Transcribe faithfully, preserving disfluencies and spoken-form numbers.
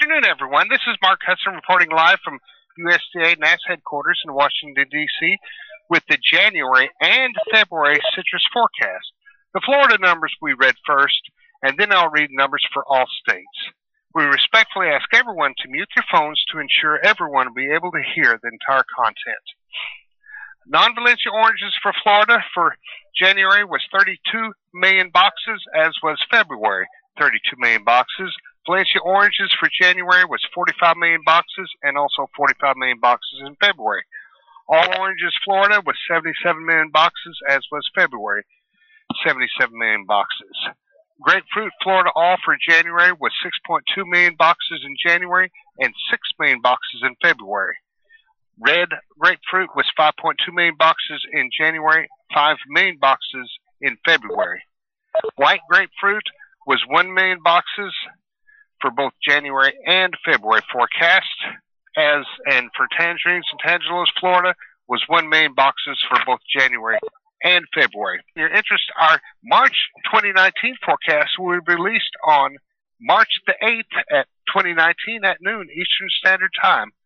afternoon, everyone. This is Mark Hudson reporting live from U S D A N A S headquarters in Washington, D C with the January and February citrus forecast. The Florida numbers we read first, and then I'll read numbers for all states. We respectfully ask everyone to mute their phones to ensure everyone will be able to hear the entire content. Non-Valencia oranges for Florida for January was thirty-two million boxes, as was February, thirty-two million boxes. Valencia oranges for January was forty-five million boxes, and also forty-five million boxes in February. All oranges Florida was seventy-seven million boxes, as was February, seventy-seven million boxes. Grapefruit Florida all for January was six point two million boxes in January and six million boxes in February. Red grapefruit was five point two million boxes in January, five million boxes in February. White grapefruit was one million boxes for both January and February forecast, as and for tangerines and tangelos Florida was one million boxes for both January and February. Your interest, our March twenty nineteen forecast will be released on March the eighth at twenty nineteen at noon Eastern Standard Time.